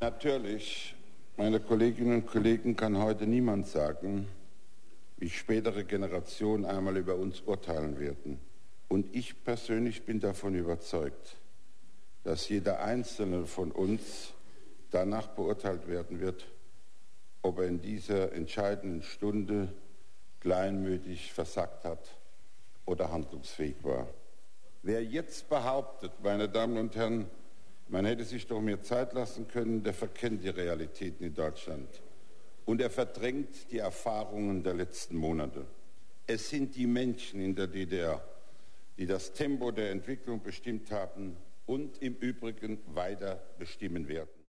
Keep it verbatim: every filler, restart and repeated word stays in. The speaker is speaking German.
Natürlich, meine Kolleginnen und Kollegen, kann heute niemand sagen, wie spätere Generationen einmal über uns urteilen werden. Und ich persönlich bin davon überzeugt, dass jeder Einzelne von uns danach beurteilt werden wird, ob er in dieser entscheidenden Stunde kleinmütig versagt hat oder handlungsfähig war. Wer jetzt behauptet, meine Damen und Herren, man hätte sich doch mehr Zeit lassen können, der verkennt die Realitäten in Deutschland. Und er verdrängt die Erfahrungen der letzten Monate. Es sind die Menschen in der D D R, die das Tempo der Entwicklung bestimmt haben und im Übrigen weiter bestimmen werden.